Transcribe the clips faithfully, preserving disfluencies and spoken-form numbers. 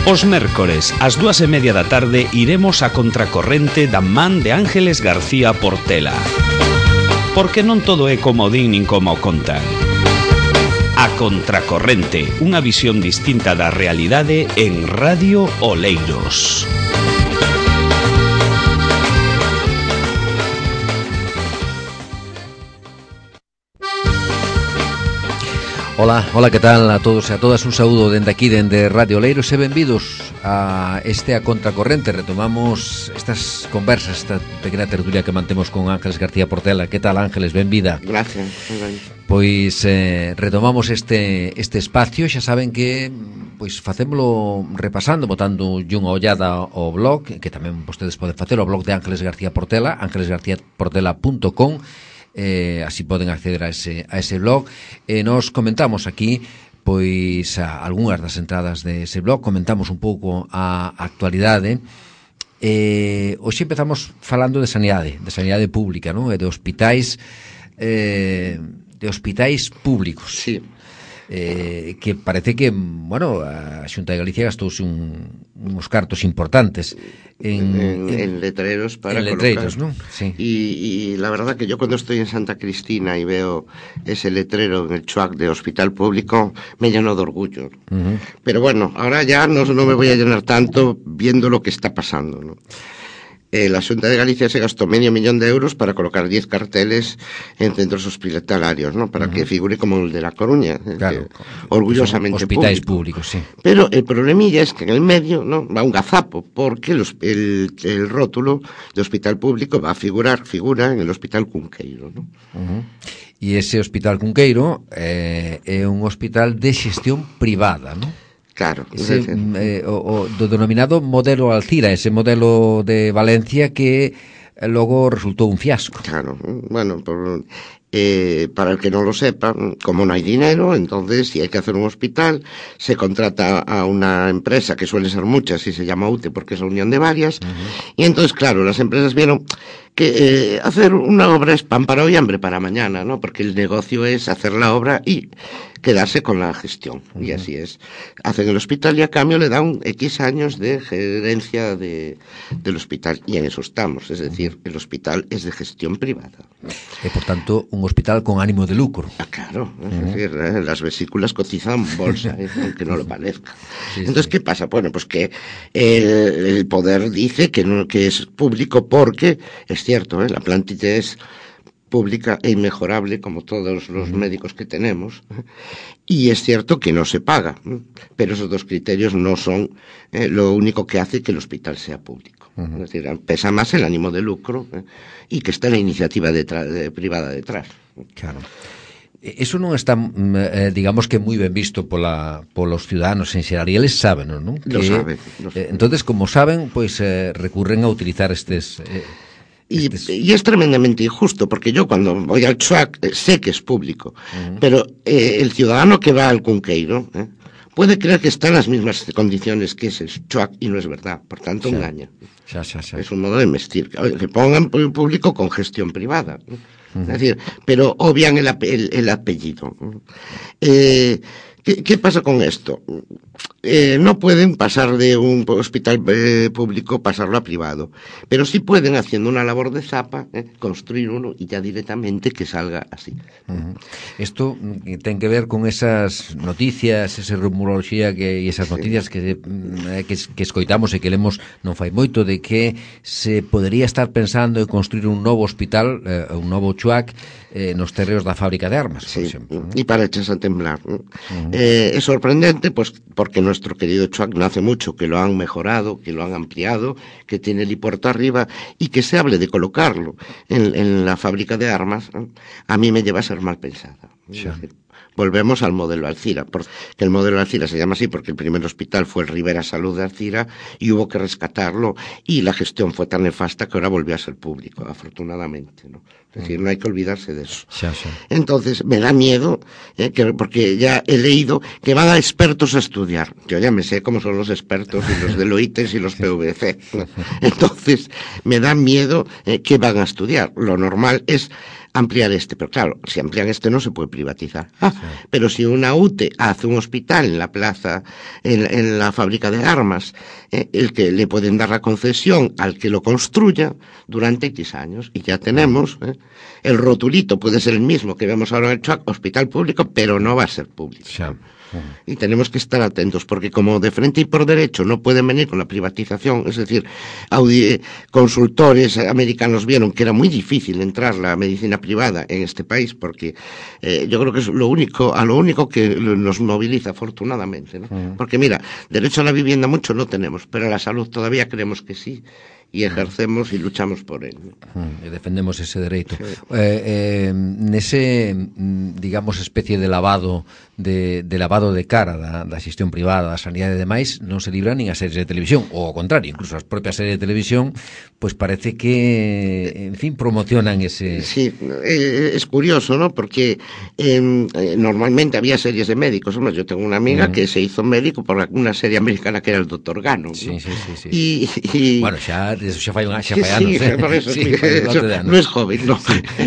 Os mércores, ás dúas e media da tarde, iremos a contracorrente da man de Ángeles García Portela. Porque non todo é como din nin como contan. A contracorrente, unha visión distinta da realidade en Radio Oleiros. Ola, ola, que tal a todos e a todas? Un saúdo dende aquí, dende Radio Oleiros, e benvidos a este A Contracorrente. Retomamos estas conversas, esta pequena tertulia que mantemos con Ángeles García Portela. Que tal, Ángeles? Benvida. Gracias. Pois eh, retomamos este este espacio. Xa saben que pois facémolo repasando, botando unha ollada ao blog, que tamén vostedes poden facer, o blog de Ángeles García Portela, ángeles garcía portela punto com. Eh, así poden acceder a ese, a ese blog. E eh, nos comentamos aquí pois a, algunhas das entradas dese blog, comentamos un pouco a actualidade. Eh, hoxe empezamos falando de sanidade, de sanidade pública, non? E de hospitais eh, de hospitais públicos. Sí. Eh, que parece que, bueno, a Xunta de Galicia gastouse un, uns cartos importantes en, en, en, en letreros para en letreros, colocar, ¿no? Sí. Y, y la verdad que yo cuando estoy en Santa Cristina y veo ese letrero en el chuac de hospital público, me lleno de orgullo. Uh-huh. Pero bueno, ahora ya no, no me voy a llenar tanto viendo lo que está pasando, ¿no? Eh, la Xunta de Galicia se gastó medio millón de euros para colocar diez carteles en centros hospitalarios, ¿no? Para uh-huh. que figure como el de La Coruña, claro, que, orgullosamente hospitais público. públicos, sí. Pero el problemilla es que en el medio, ¿no?, va un gazapo, porque los, el, el rótulo de hospital público va a figurar, figura en el Hospital Cunqueiro, ¿no? Uh-huh. E ese Hospital Cunqueiro eh, é un hospital de xestión privada, ¿no? Claro, ese, eh, o, o do denominado modelo Alcira, ese modelo de Valencia que logo resultou un fiasco. Claro, bueno, por, eh, para el que no lo sepa, como no hay dinero, entonces si hay que hacer un hospital, se contrata a una empresa, que suele ser muchas, y se llama U T E porque es la unión de varias, uh-huh. y entonces, claro, las empresas vieron que eh, hacer una obra es pan para hoy, hambre para mañana, ¿no? Porque el negocio es hacer la obra y quedarse con la gestión, uh-huh. y así es. Hacen el hospital y a cambio le dan X años de gerencia de, del hospital, y en eso estamos, es decir, el hospital es de gestión privada. Y por tanto, un hospital con ánimo de lucro. Ah, claro, es uh-huh. decir, eh, las vesículas cotizan bolsa, eh, aunque no lo parezca. Sí, Entonces, sí. ¿qué pasa? Bueno, pues que el, el poder dice que, no, que es público porque, es cierto, ¿eh? La plantilla es pública e inmejorable, como todos los uh-huh. médicos que tenemos, y es cierto que no se paga, pero esos dos criterios no son eh, lo único que hace que el hospital sea público. Uh-huh. Es decir, pesa más el ánimo de lucro eh, y que está la iniciativa detrás, de, privada detrás. Claro. Eso non está, eh, digamos que moi ben visto pola, polos ciudadanos en xeral, e eles saben, non? Lo que, saben. Lo saben. Eh, entonces, como saben, pois pues, eh, recurren a utilizar estes... Eh, Y, y es tremendamente injusto, porque yo cuando voy al chuac eh, sé que es público, uh-huh. pero eh, el ciudadano que va al Cunqueiro eh, puede creer que está en las mismas condiciones que ese chuac y no es verdad, por tanto sí. engaña. Sí, sí, sí. Es un modo de mentir, que pongan público con gestión privada, uh-huh. es decir, pero obvian el, el, el apellido. Eh, ¿Qué, ¿Qué pasa con esto? Eh, no pueden pasar de un hospital eh, público, pasarlo a privado, pero sí pueden, haciendo una labor de zapa, eh, construir uno y ya directamente que salga así. Uh-huh. Esto ten que ver con esas noticias, esa rumoroloxía que, e esas noticias sí. que, que, que escoitamos e que lemos non fai moito, de que se podería estar pensando en construir un novo hospital, eh, un novo chuac, eh, nos terreos da fábrica de armas, sí, por exemplo. ¿no? Y para echarse a temblar. ¿no? Uh-huh. eh, es sorprendente, pues, porque nuestro querido chuac no hace mucho que lo han mejorado, que lo han ampliado, que tiene el helipuerto arriba, y que se hable de colocarlo en, en la fábrica de armas, ¿no? A mí me lleva a ser mal pensada. Sí. Es decir, volvemos al modelo Alcira, porque el modelo Alcira se llama así porque el primer hospital fue el Rivera Salud de Alcira y hubo que rescatarlo, y la gestión fue tan nefasta que ahora volvió a ser público, afortunadamente, ¿no? Es decir, no hay que olvidarse de eso. Sí, sí. Entonces, me da miedo, eh, que, porque ya he leído que van a expertos a estudiar. Yo ya me sé cómo son los expertos y los del O I T E S y los P V C. Entonces, me da miedo eh, que van a estudiar. Lo normal es ampliar este, pero claro, si amplían este no se puede privatizar. Ah, sí. Pero si una U T E hace un hospital en la plaza, en, en la fábrica de armas, eh, el que le pueden dar la concesión al que lo construya durante X años, y ya tenemos, eh, el rotulito puede ser el mismo que vemos ahora en el Chuac, hospital público, pero no va a ser público. Sí. Y tenemos que estar atentos, porque como de frente y por derecho no pueden venir con la privatización, es decir, audi- consultores americanos vieron que era muy difícil entrar la medicina privada en este país, porque eh, yo creo que es lo único, a lo único que nos moviliza, afortunadamente, ¿no? Uh-huh. Porque mira, derecho a la vivienda mucho no tenemos, pero a la salud todavía creemos que sí, y ejercemos y luchamos por él. E defendemos ese dereito. Sí. Eh, eh, nese, digamos, especie de lavado de, de lavado de cara da, da xestión privada, da sanidade e demais, non se libra nin as series de televisión, ou ao contrario, incluso as propias series de televisión, pois parece que, en fin, promocionan ese... Sí, eh, es curioso, ¿no? Porque eh, normalmente había series de médicos. Hombre, yo tengo una amiga uh-huh. que se hizo médico por una serie americana que era el doctor Gano, ¿no? Sí, sí, sí, sí. Y, y... Bueno, xa eso xa fai, xa fai anos, sí, eh? Por eso, sí, sí, eso no es joven, no.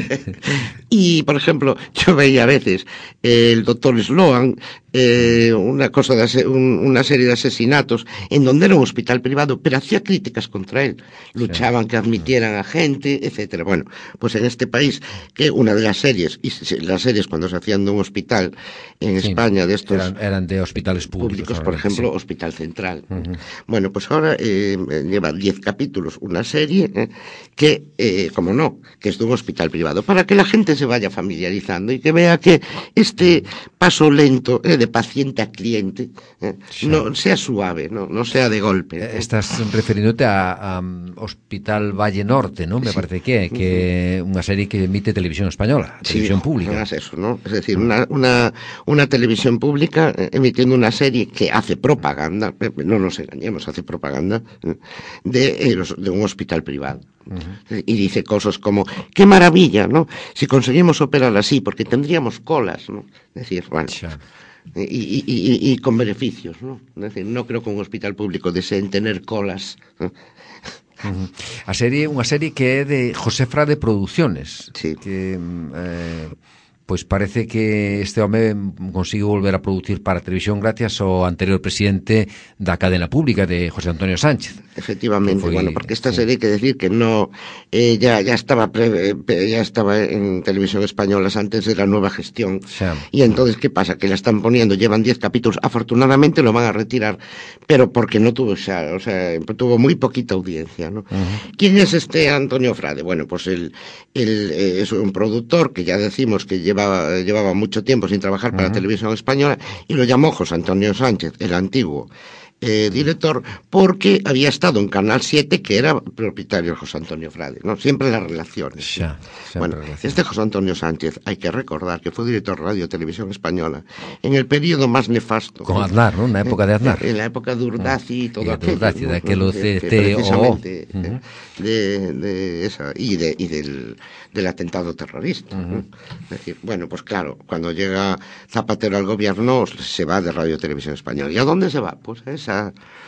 Y, por ejemplo, yo veía a veces eh, el doctor Sloan, eh, una cosa de un, una serie de asesinatos en donde era un hospital privado, pero hacía críticas contra él, luchaban sí. que admitieran a gente, etcétera. Bueno, pues en este país, que una de las series, y las series cuando se hacían de un hospital en sí, España, de estos eran, eran de hospitales públicos, públicos por ejemplo, sí. Hospital Central. Uh-huh. Bueno, pues ahora eh, lleva diez capítulos una serie eh, que, eh, como no, que es de un hospital privado, para que la gente se vaya familiarizando y que vea que este paso lento eh, de paciente a cliente eh, sí. no sea suave, no, no sea de golpe. Eh, estás referiéndote a, a Hospital Valle Norte, ¿no? Me sí. parece que que uh-huh. unha serie que emite televisión española, televisión sí, pública. Es eso, ¿no? Es decir, una, una, una televisión pública eh, emitiendo una serie que hace propaganda, eh, no nos engañemos, hace propaganda eh, de, eh, de un hospital privado. Uh-huh. Y dice cosas como, qué maravilla, ¿no? Si conseguimos operar así, porque tendríamos colas, ¿no? Es decir, bueno, sure. y, y, y, y con beneficios, ¿no? Es decir, no creo que un hospital público deseen tener colas, ¿no? Uh-huh. A serie, unha serie que é de José Frade Producciones, sí. que eh, pois parece que este home consigo volver a producir para a televisión gracias ao anterior presidente da cadena pública de José Antonio Sánchez. Efectivamente, foi, bueno, porque esta sí. serie hay que decir que no eh, ya, ya estaba pre, ya estaba en televisión española antes de la nueva gestión. Sí. Y entonces, ¿qué pasa? Que la están poniendo, llevan diez capítulos, afortunadamente lo van a retirar, pero porque no tuvo, o sea, o sea tuvo muy poquita audiencia, ¿no? Uh-huh. ¿Quién es este Antonio Frade? Bueno, pues él, él eh, es un productor que ya decimos que lleva Llevaba, llevaba mucho tiempo sin trabajar para uh-huh. televisión española y lo llamó José Antonio Sánchez, el antiguo eh, director, porque había estado en Canal siete, que era propietario de José Antonio Frade, ¿no? Siempre las relaciones. Sí, ¿sí? Bueno, relaciones. Este José Antonio Sánchez, hay que recordar que fue director de Radio Televisión Española en el periodo más nefasto. Con Aznar, ¿no? En la época de Aznar. En, en la época de Urdaci y todo y aquello. Urdaci, ¿no? de aquel O C T O. Precisamente, uh-huh. de, de esa, y, de, y del, del atentado terrorista. Uh-huh. ¿no? Es decir, bueno, pues claro, cuando llega Zapatero al gobierno, se va de Radio Televisión Española. ¿Y a dónde se va? Pues a esa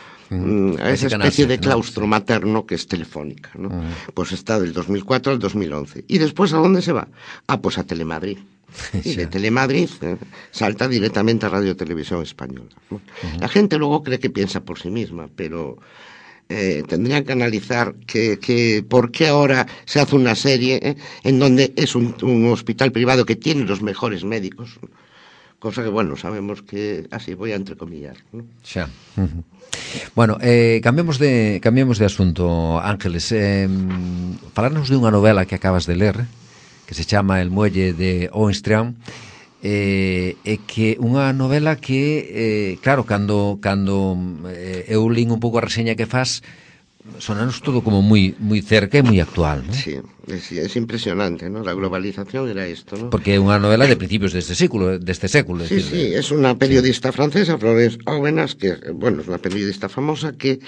Mm, a esa especie de claustro ¿no? materno que es Telefónica, ¿no? Uh-huh. Pues está del dos mil cuatro al dos mil once. ¿Y después a dónde se va? Ah, pues a Telemadrid. Y de Telemadrid eh, salta directamente a Radio Televisión Española, ¿no? Uh-huh. La gente luego cree que piensa por sí misma, pero eh, tendrían que analizar que, que por qué ahora se hace una serie eh, en donde es un, un hospital privado que tiene los mejores médicos, cosa que, bueno, sabemos que así voy a entrecomillar, ¿no? Xa. Uh-huh. Bueno, eh, cambiemos de cambiemos de asunto, Ángeles. Eh, falarnos de unha novela que acabas de ler, que se chama El muelle de Ouistreham, eh, e que unha novela que, eh, claro, cando cando eh, eu lín un pouco a reseña que faz, sonanos todo como muy muy cerca e muy actual, ¿no? Sí, es, es impresionante, ¿no? La globalización era esto, ¿no? Porque é unha novela de principios deste século, deste século. Sí, decir, sí, de... es una periodista sí. francesa, Florence Aubenas, que, bueno, es una periodista famosa que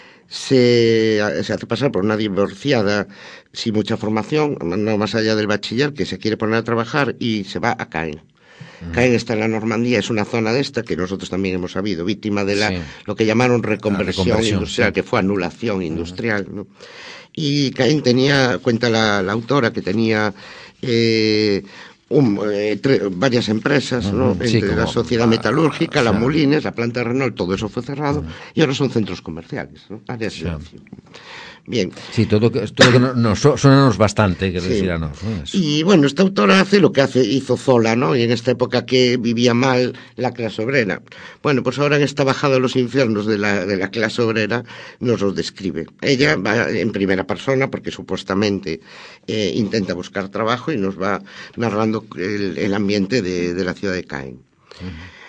se, se hace pasar por una divorciada sin mucha formación, no más allá del bachiller, que se quiere poner a trabajar y se va a Caen. Caen está en la Normandía, es una zona de esta que nosotros también hemos sabido, víctima de la sí. lo que llamaron reconversión, reconversión industrial, sí. que fue anulación industrial, uh-huh. ¿no? Y Caen tenía, cuenta la, la autora, que tenía eh, un, eh, tre, varias empresas, uh-huh, ¿no? Sí, entre la sociedad a, metalúrgica, a, la Molines, la planta Renault, todo eso fue cerrado, uh-huh. y ahora son centros comerciales, ¿no? Áreas de ocio. Bien. Sí, todo, todo que nos no, suena bastante, que sí. decir a nos, ¿no? Y bueno, esta autora hace lo que hace hizo Zola, ¿no? Y en esta época que vivía mal la clase obrera. Bueno, pues ahora en esta bajada a los infiernos de la, de la clase obrera nos lo describe. Ella va en primera persona porque supuestamente eh, intenta buscar trabajo y nos va narrando el, el ambiente de, de la ciudad de Caen. Uh-huh.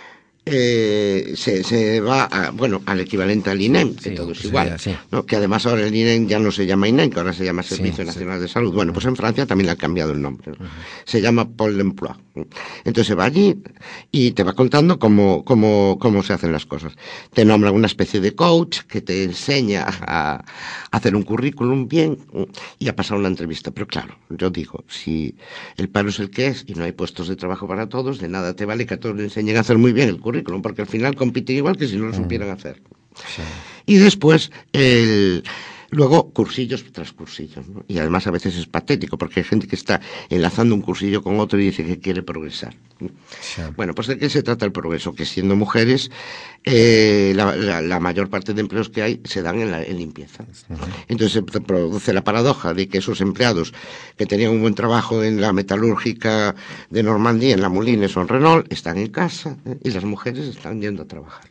Eh, se, se va a, bueno, al equivalente al I N E M, que sí, todo es igual, sí, sí. ¿no? Que además ahora el I N E M ya no se llama I N E M, que ahora se llama Servicio sí, Nacional sí. de Salud. Bueno, pues en Francia también le han cambiado el nombre, ¿no? Uh-huh. Se llama Pôle d'Emploi. Entonces se va allí y te va contando cómo, cómo, cómo se hacen las cosas. Te nombra una especie de coach que te enseña a hacer un currículum bien y a pasar una entrevista. Pero claro, yo digo, si el paro es el que es y no hay puestos de trabajo para todos, de nada te vale que a todos le enseñen a hacer muy bien el currículum, porque al final compiten igual que si no lo supieran hacer. Sí. Y después, el, luego, cursillos tras cursillos, ¿no? Y además a veces es patético, porque hay gente que está enlazando un cursillo con otro y dice que quiere progresar. Sí. Bueno, pues ¿de qué se trata el progreso? Que siendo mujeres, eh, la, la, la mayor parte de empleos que hay se dan en, la, en limpieza. Uh-huh. Entonces se produce la paradoja de que esos empleados que tenían un buen trabajo en la metalúrgica de Normandía, en la Molines o en Renault, están en casa, ¿eh? Y las mujeres están yendo a trabajar.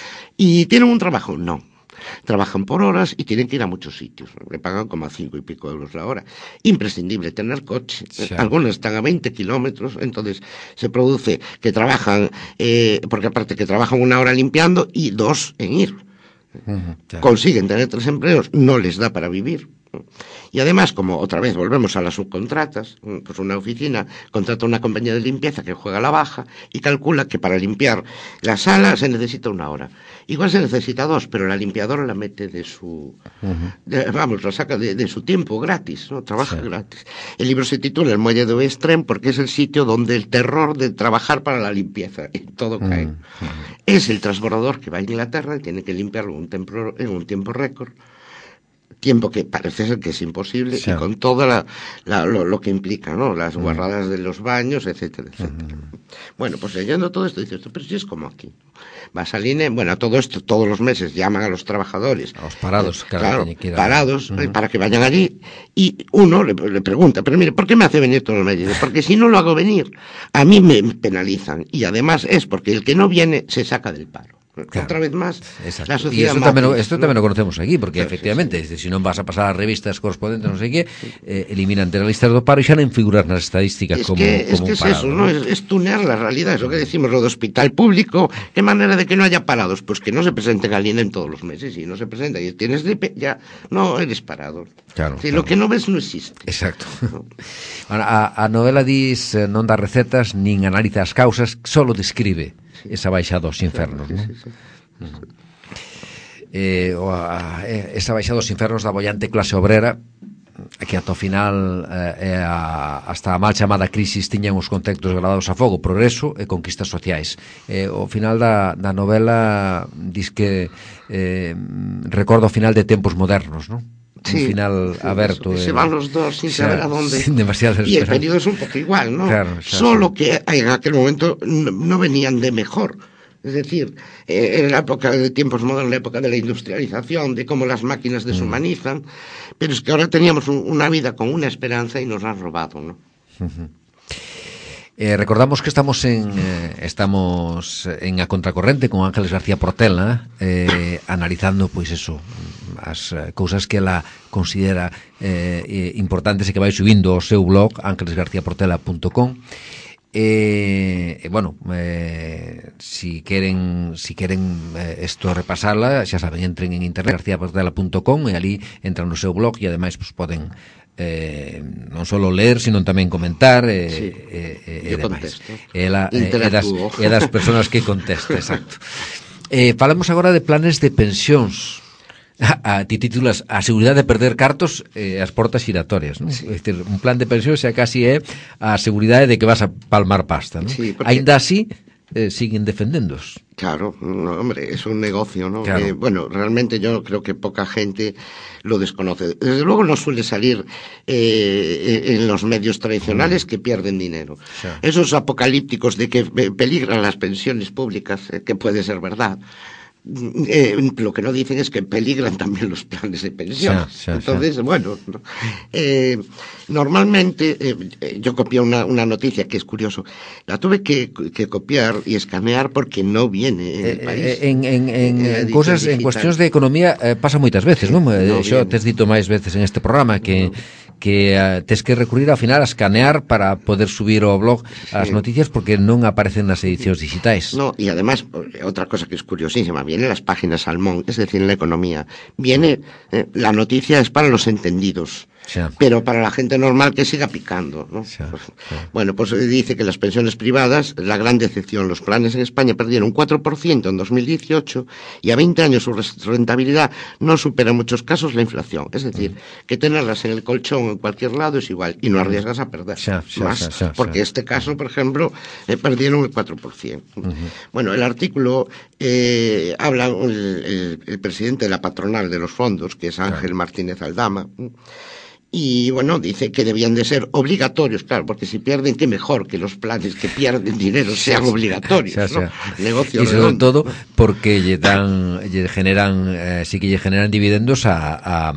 ¿Y tienen un trabajo? No. Trabajan por horas y tienen que ir a muchos sitios. Le pagan como a cinco y pico euros la hora. Imprescindible tener coche. Sí. Algunos están a veinte kilómetros, entonces se produce que trabajan, eh, porque aparte que trabajan una hora limpiando y dos en ir. Uh-huh, claro. Consiguen tener tres empleos, no les da para vivir. Y además, como otra vez volvemos a las subcontratas, pues una oficina contrata una compañía de limpieza que juega la baja y calcula que para limpiar la sala se necesita una hora. Igual se necesita dos, pero la limpiadora la mete de su, uh-huh. de, vamos, la saca de, de su tiempo gratis, ¿no? Trabaja sí. gratis. El libro se titula El muelle de Oestrem porque es el sitio donde el terror de trabajar para la limpieza, en todo cae. Uh-huh. Es el transbordador que va a Inglaterra y tiene que limpiarlo en un tiempo, en un tiempo récord. Tiempo que parece ser que es imposible, sí. y con todo la, la, lo, lo que implica, ¿no? Las uh-huh. guarradas de los baños, etcétera, etcétera. Uh-huh. Bueno, pues leyendo todo esto dices, pero si es como aquí. Vas al I N E M, bueno, todo esto, todos los meses llaman a los trabajadores. A los parados, eh, claro, claro parados, uh-huh. eh, para que vayan allí. Y uno le, le pregunta, pero mire, ¿por qué me hace venir todos los meses? Porque si no lo hago venir, a mí me penalizan. Y además es porque el que no viene se saca del paro. Claro. Otra vez más, exacto. La sociedad. Y esto también, lo, esto ¿no? también lo conocemos aquí, porque claro, efectivamente, sí, sí. si non vas a pasar as revistas correspondentes, non sei que, eh, eliminan de la lista do paro e xa non figurar nas estadísticas es como, que, como es que un parado. Es eso, ¿no? Es, es tunear la realidad, es lo que decimos, lo de hospital público. ¿Qué manera de que no haya parados? Pues que no se presenten al I N E M todos los meses, y no se presenta, y tienes gripe, ya no eres parado. Claro, sí, claro. Lo que no ves no existe. Exacto. ¿No? A, a novela dis eh, non dá recetas, nin analiza as causas, solo describe sí. esa baixada aos infernos, sí, ¿no? Sí, sí. Eh, o a, esa baixada dos infernos da bollante clase obrera que ata o final eh, a, hasta a mal chamada crisis tiñan os contextos gradados a fogo, progreso e conquistas sociais. Eh, o final da, da novela dis que eh, recorda o final de Tempos Modernos, ¿no? Sí, un final sí, aberto eso, de, se van los dos sin saber a dónde sin demasiadas y el periodo es un poco igual, ¿no? Claro, solo sí. que en aquel momento no, no venían de mejor. Es decir, eh, en la época de tiempos modernos, la época de la industrialización, de cómo las máquinas deshumanizan, mm. pero es que ahora teníamos un, una vida con una esperanza y nos la han robado, ¿no? Uh-huh. Eh, recordamos que estamos en eh, estamos en A Contracorrente con Ángeles García Portela, eh, analizando, pois eso, as eh, cousas que ela considera eh, importantes e que vai subindo ao seu blog ángeles garcía portela punto com. Eh, eh, bueno, eh, si queren si queren eh, esto repasarla, xa saben, entren en internet garcía portela punto com e ali entran no seu blog e ademais pues, poden eh, non só ler, sino tamén comentar e eh, sí. eh, eh, demais. Ela eh, é das, é das persoas que contesta, exacto. Eh, falamos agora de planes de pensións. A, ti titulas a seguridade de perder cartos e eh, as portas giratorias, ¿no? Sí. É dicir, un plan de pensión xa casi é a seguridade de que vas a palmar pasta, ¿no? Sí, porque... Ainda así, eh, siguen defendéndoos. Claro, no, hombre, es un negocio, ¿no? Claro. Eh, bueno, realmente yo creo que poca gente lo desconoce. Desde luego no suele salir eh, en los medios tradicionales que pierden dinero. Sí. Esos apocalípticos de que peligran las pensiones públicas, eh, que puede ser verdad. Eh, lo que no dicen es que peligran también los planes de pensión. Sí, sí, Entonces, sí. bueno, eh, normalmente eh, yo copié una, una noticia que es curioso. La tuve que, que copiar y escanear porque no viene en el país. Eh, en, en, en, Eh, en cousas, digital. en cuestións de economía eh, pasa moitas veces, non? No, Xo bien. tes dito máis veces en este programa que no. que uh, tes que recurrir ao final a escanear para poder subir ao blog as Sí. noticias porque non aparecen nas edicións digitais. No, y además, otra cosa que es curiosísima, viene en las páginas Salmón, es decir, en la economía. Viene, eh, la noticia es para los entendidos. Sí. Pero para la gente normal que siga picando, ¿no? Sí, Pues, sí. bueno, pues dice que las pensiones privadas, la gran decepción, los planes en España perdieron un cuatro por ciento en dos mil dieciocho y a veinte años su rentabilidad no supera en muchos casos la inflación. Es decir, mm. que tenerlas en el colchón en cualquier lado es igual y no arriesgas a perder sí, sí, más, sí, sí, porque sí. este caso, por ejemplo, eh, perdieron el cuatro por ciento. Uh-huh. Bueno, el artículo eh, habla el, el, el presidente de la patronal de los fondos, que es Ángel claro. Martínez Aldama. Y bueno, dice que debían de ser obligatorios, claro, porque si pierden, qué mejor que los planes que pierden dinero sean obligatorios, o sea, ¿no? Negocio y sobre redondo. todo porque lle dan, lle generan, eh, sí que lle generan dividendos a, a,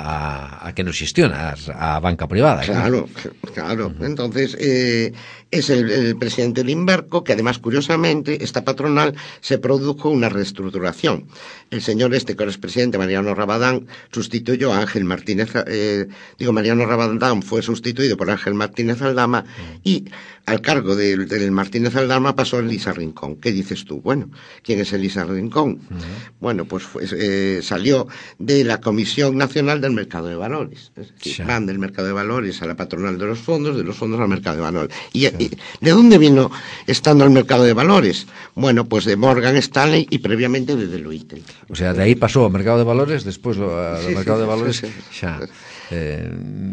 a, a que nos xestiona, a banca privada. Claro, ¿no? Claro. Uh-huh. Entonces, eh, es el, el presidente de Inverco, que además, curiosamente, esta patronal se produjo una reestructuración. El señor este, que ahora es presidente, Mariano Rabadán, sustituyó a Ángel Martínez, eh, digo, Mariano Rabadán fue sustituido por Ángel Martínez Aldama uh-huh. y al cargo del, del Martínez Aldama pasó Elisa Rincón. ¿Qué dices tú? Bueno, ¿quién es Elisa Rincón? Uh-huh. Bueno, pues fue, eh, salió de la Comisión Nacional del Mercado de Valores. Es decir, sí. Van del Mercado de Valores a la patronal de los fondos, de los fondos al Mercado de Valores. ¿Y, sí. y de dónde vino estando el Mercado de Valores? Bueno, pues de Morgan Stanley y previamente de Deloitte. O sea, de aí pasou ao Mercado de Valores, despois ao sí, Mercado sí, de Valores sí, sí. xa... Eh,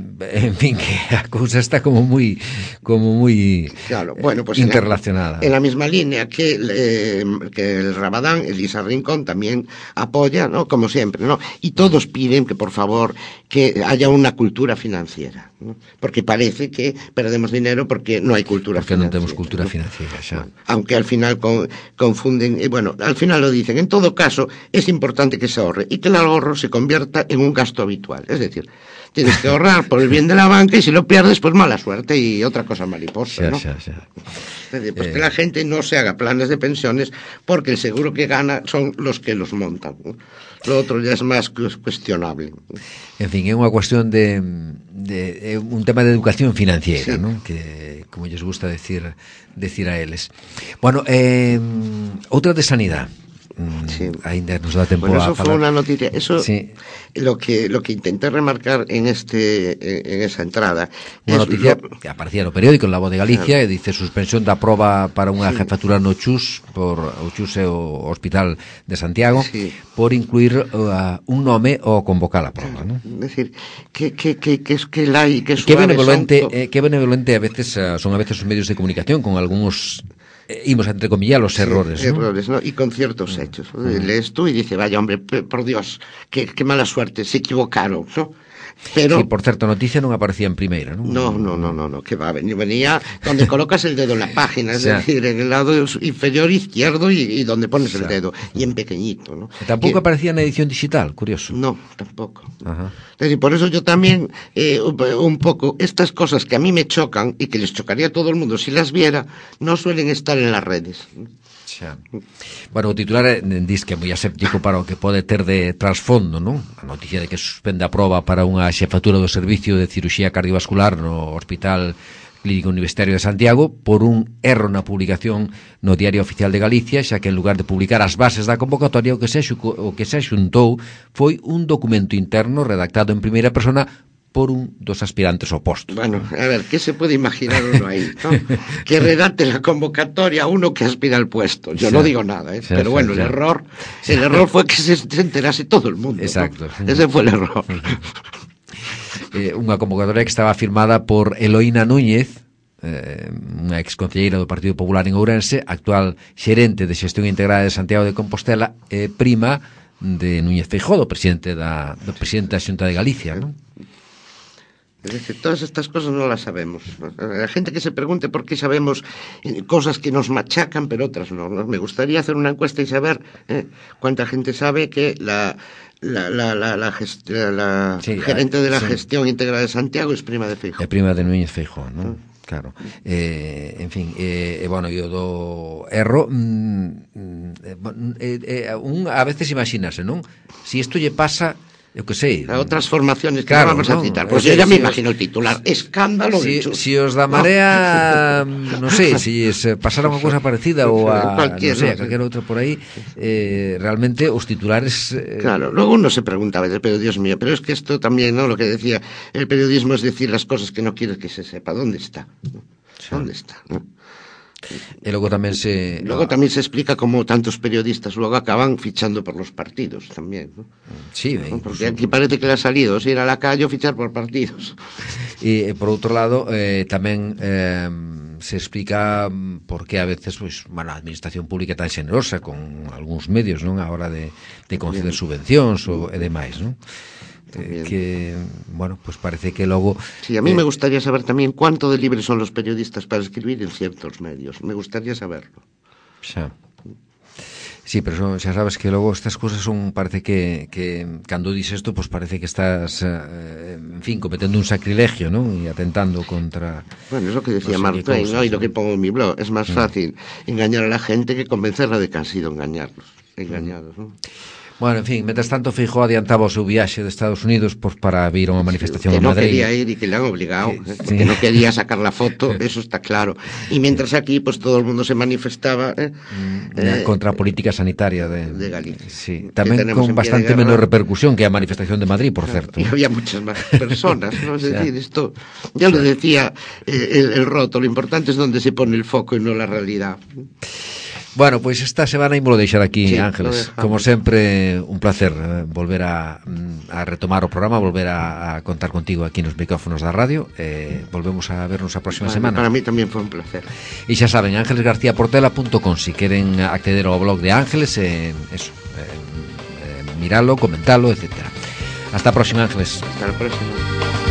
en fin, que a cousa está como moi como moi claro, bueno, pues interrelacionada. En la, en la misma línea que, eh, que el Rabadán, Elisa Rincón también apoya, ¿no? Como siempre, ¿no? Y todos piden que, por favor, que haya una cultura financiera, ¿no? Porque parece que perdemos dinero porque no hay cultura porque financiera. Porque non temos cultura ¿no? financiera, xa. Bueno, aunque al final con, confunden, y bueno, al final lo dicen, en todo caso, es importante que se ahorre y que el ahorro se convierta en un gasto habitual, es decir, tienes que ahorrar por el bien de la banca y si lo pierdes, pues mala suerte y otra cosa mariposa, ¿no? Sí, sí, sí. Es decir, pues eh... que la gente no se haga planes de pensiones porque el seguro que gana son los que los montan, ¿no? Lo otro ya es más cuestionable. En fin, é unha cuestión de, de, de un tema de educación financiera, sí. ¿no? Que, como lles gusta decir, decir a eles. Bueno, eh, outra de sanidade. Sí. Ainda nos da tempo bueno, eso a fue una noticia. Eso sí. lo que lo que intenté remarcar en este en esa entrada. Unha noticia lo... que aparecía no periódico en La Voz de Galicia, claro. E dice suspensión da proba para unha sí. jefatura no Chus por o Chus é o Hospital de Santiago sí. por incluir uh, un nome ou convocar a proba, claro. ¿No? Es decir, que que que que es que la y que suave benevolente, son... eh, que benevolente a veces uh, son a veces os medios de comunicación con algúns Eh, imos a entrecomillar los errores, sí, ¿no? Errores, ¿no? Y con ciertos hechos. ¿no? Uh-huh. Lees tú y dices, vaya hombre, por Dios, qué, qué mala suerte, se equivocaron, ¿no? Pero... Sí, por cierto, noticia non aparecía en primeira, ¿no? No, no, no, no, no, que va, venía donde colocas el dedo en la página, es o sea, decir, en el lado inferior izquierdo y, y donde pones o sea, el dedo, y en pequeñito, ¿no? Tampoco que... aparecía en edición digital, curioso. No, tampoco. Ajá. Es decir, por eso yo también, eh, un poco, estas cosas que a mí me chocan y que les chocaría a todo el mundo si las viera, no suelen estar en las redes. Xa. Bueno, o titular dis que é moi aséptico para o que pode ter de trasfondo, non? A noticia de que suspende a proba para unha xefatura do servicio de cirurxía cardiovascular no Hospital Clínico Universitario de Santiago por un erro na publicación no Diario Oficial de Galicia, xa que en lugar de publicar as bases da convocatoria o que se, o que se xuntou foi un documento interno redactado en primeira persona por un dos aspirantes opostos. Bueno, a ver, ¿qué se puede imaginar uno ahí? ¿No? Que redacte la convocatoria a uno que aspira al puesto. Yo sí, no digo nada, ¿eh? Sí, pero bueno, sí, el sí. error el error fue que se, se enterase todo el mundo. Exacto. ¿no? Ese fue el error. Eh, unha convocatoria que estaba firmada por Eloína Núñez, eh, unha exconcelleira do Partido Popular en Ourense, actual xerente de Xestión Integrada de Santiago de Compostela, e eh, prima de Núñez Feijóo, do presidente da, do presidente da Xunta de Galicia, non? Es decir, todas estas cosas no las sabemos. La gente que se pregunte por qué sabemos cosas que nos machacan, pero otras no. Me gustaría hacer una encuesta y saber eh, cuánta gente sabe que la, la, la, la, la, gest la sí, gerente de la sí. Gestión Integrada de Santiago es prima de Feijóo. É prima de Núñez Feijóo, non? Mm. Claro. Eh, en fin, eh, bueno, yo do erro mm, eh, eh, un a veces imagínase, non? Si isto lle pasa, eu que sei, a outras formaciones que claro, vamos non? a citar. Pues yo ya me imagino el titular, escándalo si, de si os da Marea, no, non sei, si es pasara unha cousa parecida ou a, cualquier, non sei, a no, calquera outra por aí, eh, realmente os titulares... Eh... Claro, luego uno se pregunta a veces, pero Dios mío, pero es que esto también, ¿no? Lo que decía, el periodismo es decir las cosas que no quieres que se sepa. ¿Dónde está? ¿Dónde está? ¿No? E logo tamén se... Logo tamén se explica como tantos periodistas luego acaban fichando por los partidos tamén, ¿no? Sí, ¿no? Porque aquí parece que le ha salido ir a la calle o fichar por partidos. E por outro lado eh, tamén eh, se explica por que a veces pues, bueno, a administración pública é tan xenerosa con algúns medios, non, a hora de, de conceder subvencións ou, e demais, non? Eh, que, bueno, pues parece que logo... Sí, a mí eh, me gustaría saber también cuánto de libres son los periodistas para escribir en ciertos medios. Me gustaría saberlo. Xa. Sí, pero son, xa sabes que logo estas cousas son, parece que, que cando dices isto, pues parece que estás, eh, en fin, cometendo un sacrilegio, ¿no? Y atentando contra... Bueno, es lo que decía Mark Twain, ¿no? Y lo que pongo en mi blog. Es más mm. fácil engañar a la gente que convencerla de que han sido engañarlos, engañados, ¿no? Bueno, en fin, mientras tanto Feijóo adiantaba o seu viaxe de Estados Unidos pues, para vir a unha manifestación que a Que Madrid. no quería ir y que le han obligado, que, eh, sí. que no quería sacar la foto, eso está claro. Y mientras aquí, pues todo el mundo se manifestaba eh, eh, contra a política sanitaria de, de Galicia. Sí, tamén con bastante menos repercusión que a manifestación de Madrid, por claro, certo. Y había muchas más personas, ¿no? Es decir, esto, ya lo decía eh, el, el Roto, lo importante es donde se pone el foco y no la realidad. Bueno, pois pues esta semana ímolo deixar aquí, sí, Ángeles. Como sempre, un placer eh, volver a, a retomar o programa, volver a, a contar contigo aquí nos micrófonos da radio. Eh, volvemos a vernos a próxima vale, semana. Para mí tamén foi un placer. E xa saben, ángeles garcía portela punto com, si queren acceder ao blog de Ángeles, eh, eso, eh, eh, miralo, comentalo, etcétera. Hasta a próxima, Ángeles. Hasta a próxima.